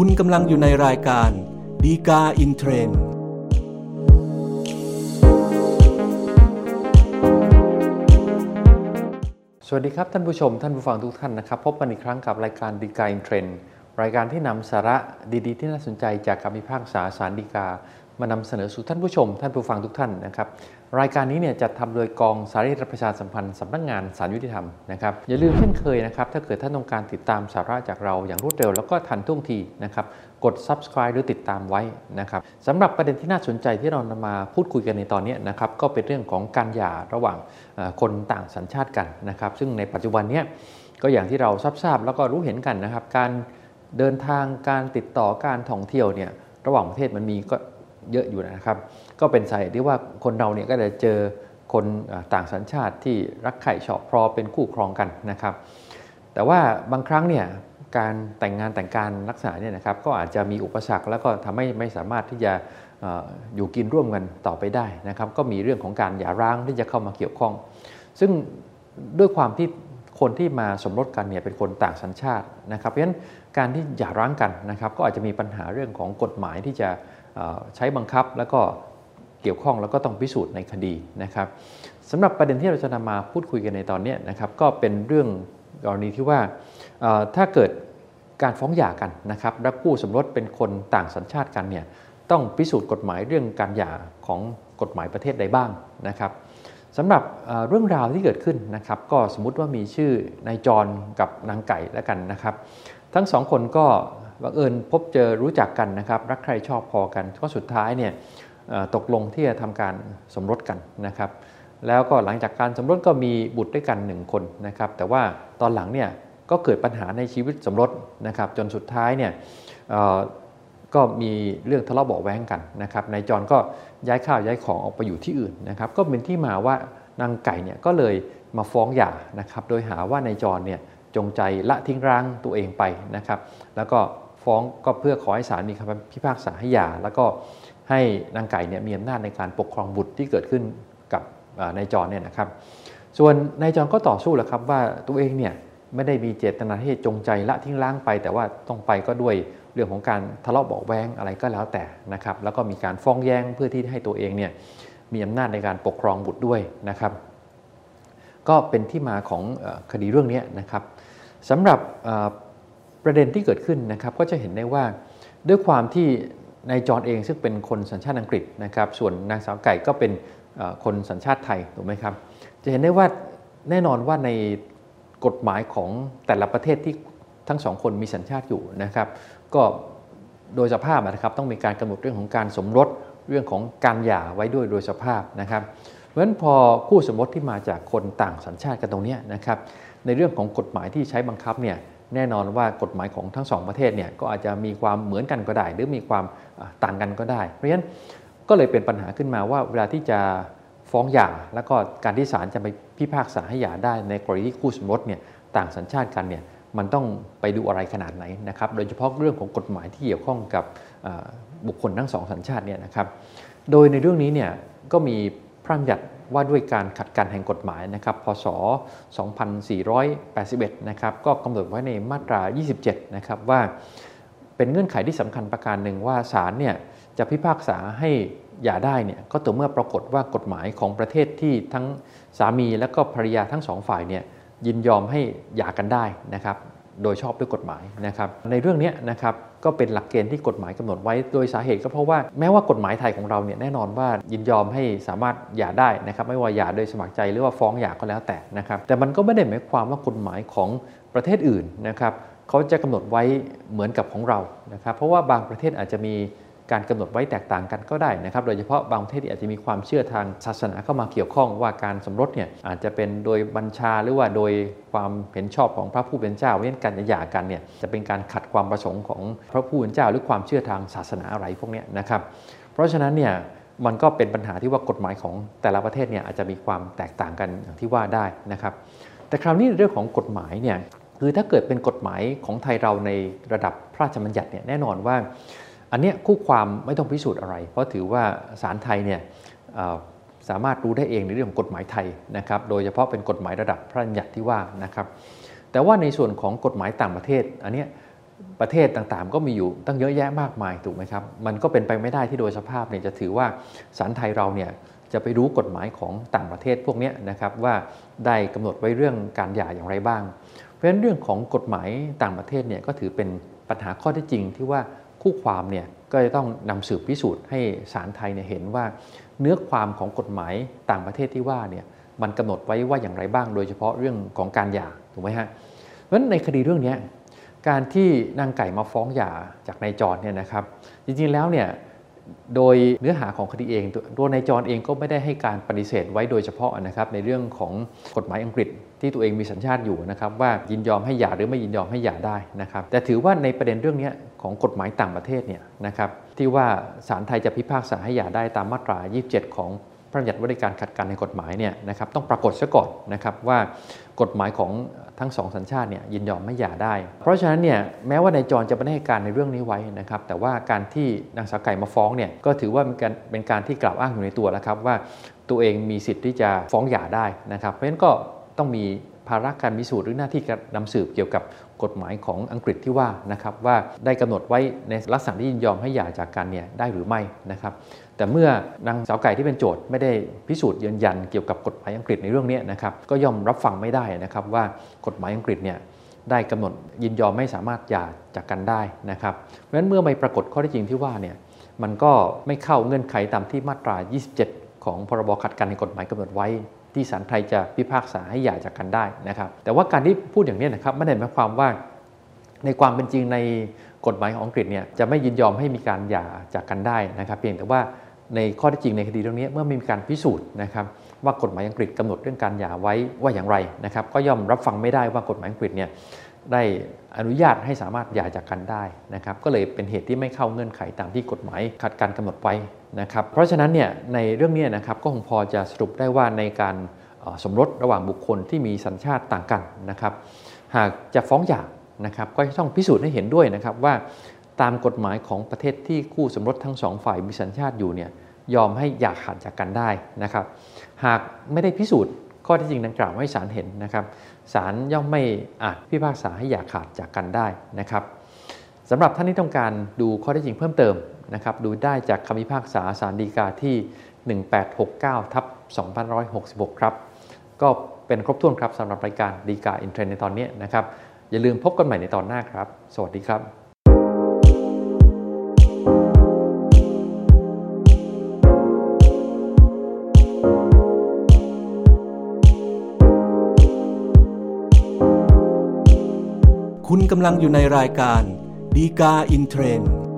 คุณกำลังอยู่ในรายการดีกาอินเทรนด์สวัสดีครับท่านผู้ชมท่านผู้ฟังทุกท่านนะครับพบกันอีกครั้งกับรายการดีกาอินเทรนด์รายการที่นำสาระดีๆที่น่าสนใจจากคำพิพากษาศาลฎีกามานำเสนอสู่ท่านผู้ชมท่านผู้ฟังทุกท่านนะครับรายการนี้เนี่ยจัดทำโดยกองสารีประชาสัมพันธ์สำนักงานศาลยุติธรรมนะครับอย่าลืมเช่นเคยนะครับถ้าเกิดท่านต้องการติดตามสาระจากเราอย่างรวดเร็วแล้วก็ทันท่วงทีนะครับกด Subscribe หรือติดตามไว้นะครับสำหรับประเด็นที่น่าสนใจที่เรานำมาพูดคุยกันในตอนนี้นะครับก็เป็นเรื่องของการหย่าระหว่างคนต่างสัญชาติกันนะครับซึ่งในปัจจุบันนี้ก็อย่างที่เราทราบแล้วก็รู้เห็นกันนะครับการเดินทางการติดต่อการท่องเที่ยวเนี่ยระหว่างประเทศมันมีก็เยอะอยู่นะครับก็เป็นสาเหตุที่ว่าคนเราเนี่ยก็จะเจอคนต่างสัญชาติที่รักใคร่ชอบพอเป็นคู่ครองกันนะครับแต่ว่าบางครั้งเนี่ยการแต่งงานแต่งการลักษณะเนี่ยนะครับก็อาจจะมีอุปสรรคแล้วก็ทำให้ไม่สามารถที่จะอยู่กินร่วมกันต่อไปได้นะครับก็มีเรื่องของการหย่าร้างที่จะเข้ามาเกี่ยวข้องซึ่งด้วยความที่คนที่มาสมรสกันเนี่ยเป็นคนต่างสัญชาตินะครับเพราะฉะนั้นการที่หย่าร้างกันนะครับก็อาจจะมีปัญหาเรื่องของกฎหมายที่จะใช้บังคับแล้วก็เกี่ยวข้องแล้วก็ต้องพิสูจน์ในคดีนะครับสำหรับประเด็นที่เราจะนำมาพูดคุยกันในตอนนี้นะครับก็เป็นเรื่องกรณีที่ว่าถ้าเกิดการฟ้องหย่ากันนะครับและคู่สมรสเป็นคนต่างสัญชาติกันเนี่ยต้องพิสูจน์กฎหมายเรื่องการหย่าของกฎหมายประเทศใดบ้างนะครับสำหรับเรื่องราวที่เกิดขึ้นนะครับก็สมมุติว่ามีชื่อนายจรกับนางไก่แล้วกันนะครับทั้งสองคนก็บังเอิญพบเจอรู้จักกันนะครับรักใคร่ชอบพอกันก็สุดท้ายเนี่ยตกลงที่จะทำการสมรสกันนะครับแล้วก็หลังจากการสมรสก็มีบุตรด้วยกัน1คนนะครับแต่ว่าตอนหลังเนี่ยก็เกิดปัญหาในชีวิตสมรสนะครับจนสุดท้ายเนี่ยก็มีเรื่องทะเลาะเบาะแว้งกันนะครับนายจรก็ย้ายข้าวย้ายของออกไปอยู่ที่อื่นนะครับก็เป็นที่มาว่านางไก่เนี่ยก็เลยมาฟ้องหย่านะครับโดยหาว่านายจรเนี่ยจงใจละทิ้งร้างตัวเองไปนะครับแล้วก็ฟ้องก็เพื่อขอให้ศาลมีคำพิพากษาให้หย่าแล้วก็ให้นางไก่เนี่ยมีอำนาจในการปกครองบุตรที่เกิดขึ้นกับนายจรเนี่ยนะครับส่วนนายจรก็ต่อสู้แหละครับว่าตัวเองเนี่ยไม่ได้มีเจตนาที่จงใจละทิ้งร้างไปแต่ว่าต้องไปก็ด้วยเรื่องของการทะเลาะเบาะแว้งอะไรก็แล้วแต่นะครับแล้วก็มีการฟ้องแย้งเพื่อที่ให้ตัวเองเนี่ยมีอำนาจในการปกครองบุตรด้วยนะครับก็เป็นที่มาของคดีเรื่องนี้นะครับสำหรับประเด็นที่เกิดขึ้นนะครับก็จะเห็นได้ว่าด้วยความที่นายจรเองซึ่งเป็นคนสัญชาติอังกฤษนะครับส่วนนางสาวไก่ก็เป็นคนสัญชาติไทยถูกไหมครับจะเห็นได้ว่าแน่นอนว่าในกฎหมายของแต่ละประเทศที่ทั้งสองคนมีสัญชาติอยู่นะครับก็โดยสภาพนะครับต้องมีการกำหนดเรื่องของการสมรสเรื่องของการหย่าไว้ด้วยโดยสภาพนะครับเพราะฉะนั้นพอคู่สมรสที่มาจากคนต่างสัญชาติกันตรงนี้นะครับในเรื่องของกฎหมายที่ใช้บังคับเนี่ยแน่นอนว่ากฎหมายของทั้งสองประเทศเนี่ยก็อาจจะมีความเหมือนกันก็ได้หรือมีความต่างกันก็ได้เพราะฉะนั้นก็เลยเป็นปัญหาขึ้นมาว่าเวลาที่จะฟ้องหย่าแล้วก็การที่ศาลจะไปพิพากษาให้หย่าได้ในกรณีที่คู่สมรสเนี่ยต่างสัญชาติกันเนี่ยมันต้องไปดูอะไรขนาดไหนนะครับโดยเฉพาะเรื่องของกฎหมายที่เกี่ยวข้องกับบุคคลทั้งสองสัญชาติเนี่ยนะครับโดยในเรื่องนี้เนี่ยก็มีพระราชบัญญัติว่าด้วยการขัดกันแห่งกฎหมายนะครับพศ 2481 นะครับก็กำหนดไว้ในมาตรา 27 นะครับว่าเป็นเงื่อนไขที่สำคัญประการหนึ่งว่าศาลเนี่ยจะพิพากษาให้หย่าได้เนี่ยก็ต่อเมื่อปรากฏว่ากฎหมายของประเทศที่ทั้งสามีและก็ภรรยาทั้งสองฝ่ายเนี่ยยินยอมให้หย่ากันได้นะครับโดยชอบด้วยกฎหมายนะครับในเรื่องนี้นะครับก็เป็นหลักเกณฑ์ที่กฎหมายกำหนดไว้โดยสาเหตุก็เพราะว่าแม้ว่ากฎหมายไทยของเราเนี่ยแน่นอนว่ายินยอมให้สามารถหย่าได้นะครับไม่ว่าหย่าโดยสมัครใจหรือว่าฟ้องหย่าก็แล้วแต่นะครับแต่มันก็ไม่ได้หมายความว่ากฎหมายของประเทศอื่นนะครับเขาจะกำหนดไว้เหมือนกับของเรานะครับเพราะว่าบางประเทศอาจจะมีการกำหนดไว้แตกต่างกันก็ได้นะครับโดยเฉพาะบางประเทศที่อาจจะมีความเชื่อทางศาสนาเข้ามาเกี่ยวข้องว่าการสมรสเนี่ยอาจจะเป็นโดยบัญชาหรือว่าโดยความเห็นชอบของพระผู้เป็นเจ้าเช่นการหย่ากันเนี่ยจะเป็นการขัดความประสงค์ของพระผู้เป็นเจ้าหรือความเชื่อทางศาสนาอะไรพวกนี้นะครับเพราะฉะนั้นเนี่ยมันก็เป็นปัญหาที่ว่ากฎหมายของแต่ละประเทศเนี่ยอาจจะมีความแตกต่างกันอย่างที่ว่าได้นะครับแต่คราวนี้เรื่องของกฎหมายเนี่ยคือถ้าเกิดเป็นกฎหมายของไทยเราในระดับพระราชบัญญัติเนี่ยแน่นอนว่าอันนี้คู่ความไม่ต้องพิสูจน์อะไรเพราะถือว่าศาลไทยเนี่ยสามารถรู้ได้เองในเรื่องของกฎหมายไทยนะครับโดยเฉพาะเป็นกฎหมายระดับพระราชบัญญัติที่ว่านะครับแต่ว่าในส่วนของกฎหมายต่างประเทศอันนี้ประเทศต่างๆก็มีอยู่ตั้งเยอะแยะมากมายถูกไหมครับมันก็เป็นไปไม่ได้ที่โดยสภาพเนี่ยจะถือว่าศาลไทยเราเนี่ยจะไปรู้กฎหมายของต่างประเทศพวกนี้นะครับว่าได้กำหนดไว้เรื่องการหย่าอย่างไรบ้างเพราะฉะนั้นเรื่องของกฎหมายต่างประเทศเนี่ยก็ถือเป็นปัญหาข้อเท็จจริงที่ว่าคู่ความเนี่ยก็จะต้องนำสืบพิสูจน์ให้ศาลไทยเนี่ยเห็นว่าเนื้อความของกฎหมายต่างประเทศที่ว่าเนี่ยมันกำหนดไว้ว่าอย่างไรบ้างโดยเฉพาะเรื่องของการหย่าถูกไหมฮะเพราะฉะนั้นในคดีเรื่องนี้การที่นางไก่มาฟ้องหย่าจากนายจรเนี่ยนะครับจริงๆแล้วเนี่ยโดยเนื้อหาของคดีเองตัวนายจรเองก็ไม่ได้ให้การปฏิเสธไว้โดยเฉพาะนะครับในเรื่องของกฎหมายอังกฤษที่ตัวเองมีสัญชาติอยู่นะครับว่ายินยอมให้หย่าหรือไม่ยินยอมให้หย่าได้นะครับแต่ถือว่าในประเด็นเรื่องนี้ของกฎหมายต่างประเทศเนี่ยนะครับที่ว่าศาลไทยจะพิพากษาให้หย่าได้ตามมาตรา 27 ของพระบัญญัติว่าด้วยการขัดกันในกฎหมายเนี่ยนะครับต้องปรากฏซะก่อนนะครับว่ากฎหมายของทั้งสองสัญชาติเนี่ยยินยอมไม่หย่าได้เพราะฉะนั้นเนี่ยแม้ว่านายจรจะไม่ได้ให้การในเรื่องนี้ไว้นะครับแต่ว่าการที่นางสาวไก่มาฟ้องเนี่ยก็ถือว่าเป็นการที่กล่าวอ้างอยู่ในตัวแล้วครับว่าตัวเองมีสิทธิ์ที่จะฟ้องหย่าได้นะครับเพราะฉะนั้นก็ต้องมีภาระการพิสูจน์หรือหน้าที่การนำสืบเกี่ยวกับกฎหมายของอังกฤษที่ว่านะครับว่าได้กำหนดไว้ในลักษณะที่ยินยอมให้หย่าจากกันเนี่ยได้หรือไม่นะครับแต่เมื่อนางสาวไก่ที่เป็นโจทย์ไม่ได้พิสูจน์ยืนยันเกี่ยวกับกฎหมายอังกฤษในเรื่องนี้นะครับก็ย่อมรับฟังไม่ได้นะครับว่ากฎหมายอังกฤษเนี่ยได้กำหนดยินยอมไม่สามารถหย่าจากกันได้นะครับเพราะฉะนั้นเมื่อไม่ปรากฏข้อเท็จจริงที่ว่าเนี่ยมันก็ไม่เข้าเงื่อนไขตามที่มาตรา 27 ของพรบขัดกันในกฎหมายกำหนดไว้ที่ศาลไทยจะพิพากษาให้หย่าจากกันได้นะครับแต่ว่าการที่พูดอย่างนี้นะครับไม่ได้หมายความว่าในความเป็นจริงในกฎหมายของอังกฤษเนี่ยจะไม่ยินยอมให้มีการหย่าจากกันได้นะครับเพียงแต่ว่าในข้อเท็จจริงในคดีเรื่องนี้เมื่อมีการพิสูจน์นะครับว่ากฎหมายอังกฤษกำหนดเรื่องการหย่าไว้ว่าอย่างไรนะครับก็ย่อมรับฟังไม่ได้ว่ากฎหมายอังกฤษเนี่ยได้อนุญาตให้สามารถหย่าจากกันได้นะครับก็เลยเป็นเหตุที่ไม่เข้าเงื่อนไขตามที่กฎหมายขัดกันกำหนดไว้นะครับเพราะฉะนั้นเนี่ยในเรื่องนี้นะครับก็คงพอจะสรุปได้ว่าในการสมรสระหว่างบุคคลที่มีสัญชาติต่างกันนะครับหากจะฟ้องหย่านะครับก็ต้องพิสูจน์ให้เห็นด้วยนะครับว่าตามกฎหมายของประเทศที่คู่สมรสทั้งสองฝ่ายมีสัญชาติอยู่เนี่ยยอมให้หย่าขาดจากกันได้นะครับหากไม่ได้พิสูจน์ข้อเท็จจริงดังกล่าวให้ศาลเห็นนะครับศาลย่อมไม่อาจพิพากษาให้หย่าขาดจากกันได้นะครับสำหรับท่านที่ต้องการดูข้อเท็จจริงเพิ่มเติมนะครับดูได้จากคำพิพากษาศาลฎีกาที่ 1869/2566 ครับก็เป็นครบถ้วนครับสำหรับรายการฎีกาอินเทรนด์ในตอนนี้นะครับอย่าลืมพบกันใหม่ในตอนหน้าครับสวัสดีครับคุณกำลังอยู่ในรายการฎีกาอินเทรนด์